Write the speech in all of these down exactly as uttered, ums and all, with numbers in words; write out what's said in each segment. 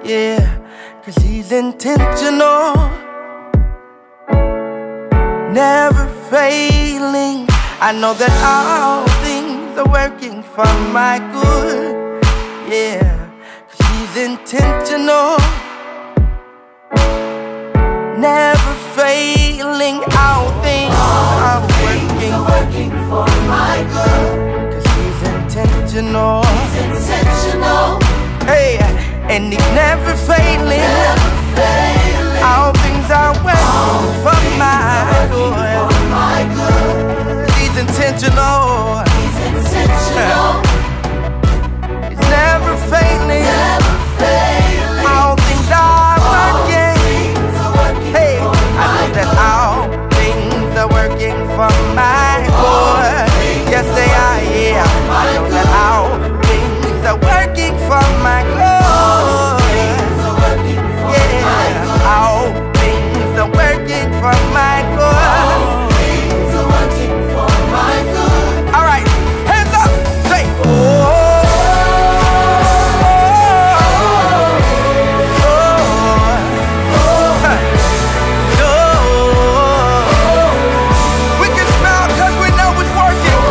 yeah, 'cause he's intentional, never failing. I know that all things are working for my good, yeah, 'cause he's intentional, never failing. All things are working, working for my good, 'cause he's intentional, he's intentional, hey, and he's never failing, never failing. All things are working All for my working good, for my good. he's intentional, He's intentional, he's never failing, never failing. all things are All working, things are working hey, for I my know that good. all things are working for my good, yes they are, yeah, I know that all things are working for my good, Things are working for my yeah, good. all things are working for my good. Things are working for my good. All right, hands up, say, oh, oh, oh, oh. We can smile 'cause we know it's working.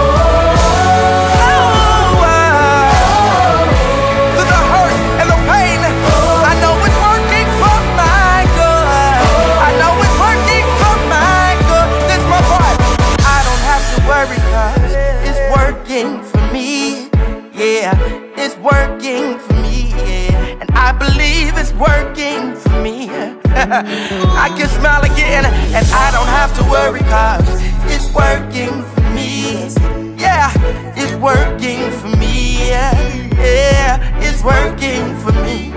Oh, through the hurt and the pain, I know it's working for my good. I know it's working for my good. This my part. I don't have to worry 'cause it's working for me. Yeah, it's working for me. Yeah, and I believe it's working for me. I can smile again and I don't have to worry 'cause it's working for me. Yeah, it's working for me. Yeah, yeah, it's working for me.